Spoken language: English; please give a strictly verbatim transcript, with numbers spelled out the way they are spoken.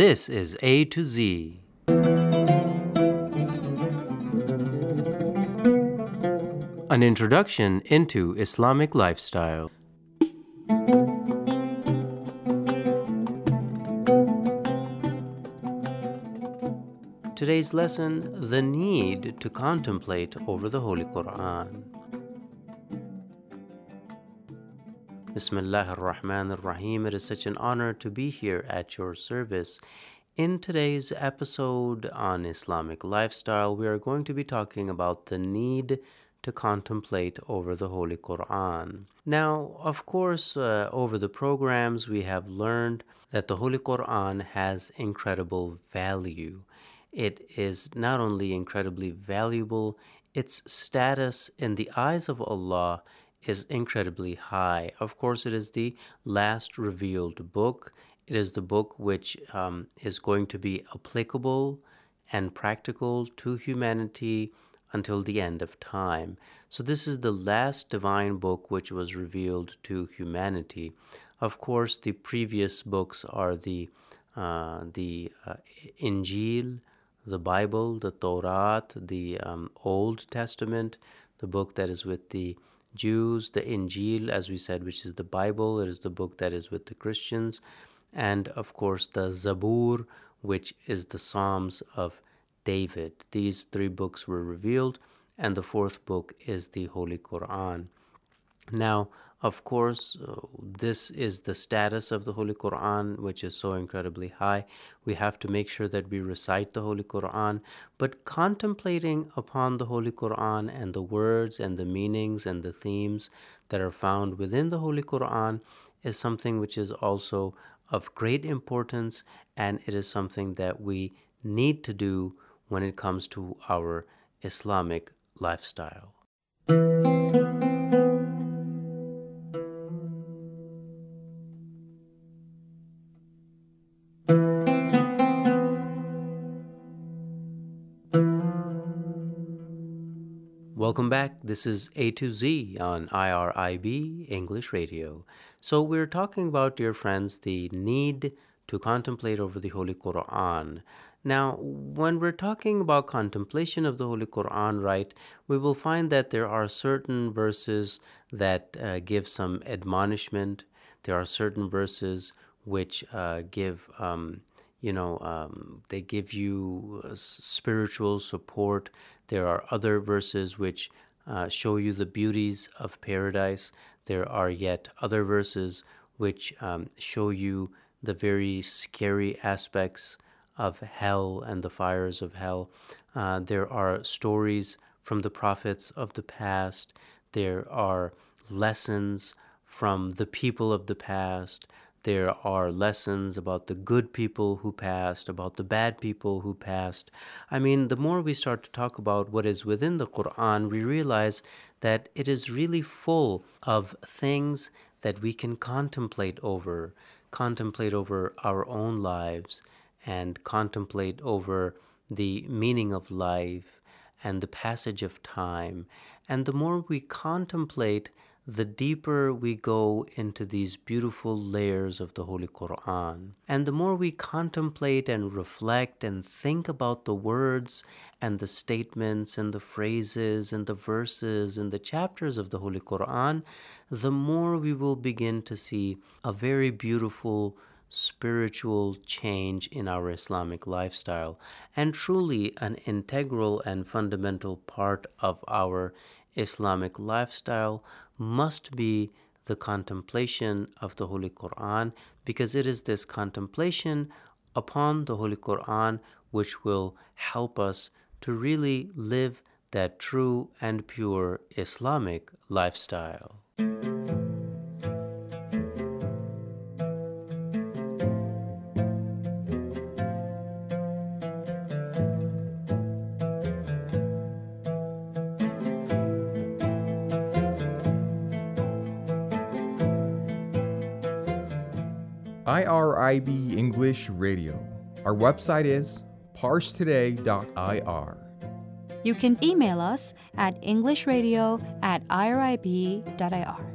This is A to Z. An introduction into Islamic lifestyle. Today's lesson, the need to contemplate over the Holy Quran. Bismillah ar-Rahman ar-Rahim. It is such an honor to be here at your service. In today's episode on Islamic lifestyle, we are going to be talking about the need to contemplate over the Holy Quran. Now, of course, uh, over the programs, we have learned that the Holy Quran has incredible value. It is not only incredibly valuable, its status in the eyes of Allah is incredibly high. Of course, it is the last revealed book. It is the book which um, is going to be applicable and practical to humanity until the end of time. So this is the last divine book which was revealed to humanity. Of course, the previous books are the uh, the uh, Injil, the Bible, the Torah, the um, Old Testament, the book that is with the Jews, the Injil, as we said, which is the Bible. It is the book that is with the Christians. And of course, the Zabur, which is the Psalms of David. These three books were revealed, and the fourth book is the Holy Quran. Now, of course, uh, this is the status of the Holy Quran, which is so incredibly high. We have to make sure that we recite the Holy Quran, but contemplating upon the Holy Quran and the words and the meanings and the themes that are found within the Holy Quran is something which is also of great importance, and it is something that we need to do when it comes to our Islamic lifestyle. Welcome back. This is A to Z on I R I B English Radio. So we're talking about, dear friends, the need to contemplate over the Holy Quran. Now, when we're talking about contemplation of the Holy Quran, right, we will find that there are certain verses that uh, give some admonishment. There are certain verses which uh, give, um, you know, um, they give you uh, spiritual support. There are other verses which uh, show you the beauties of paradise. There are yet other verses which um, show you the very scary aspects of hell and the fires of hell. Uh, there are stories from the prophets of the past. There are lessons from the people of the past. There are lessons about the good people who passed, about the bad people who passed. I mean, the more we start to talk about what is within the Quran, we realize that it is really full of things that we can contemplate over, contemplate over our own lives, and contemplate over the meaning of life and the passage of time. And the more we contemplate, the deeper we go into these beautiful layers of the Holy Quran. And the more we contemplate and reflect and think about the words and the statements and the phrases and the verses and the chapters of the Holy Quran, the more we will begin to see a very beautiful spiritual change in our Islamic lifestyle, and truly an integral and fundamental part of our Islamic lifestyle must be the contemplation of the Holy Quran, because it is this contemplation upon the Holy Quran which will help us to really live that true and pure Islamic lifestyle. I R I B English Radio. Our website is parse today dot I R. You can email us at englishradio at I R I B dot I R.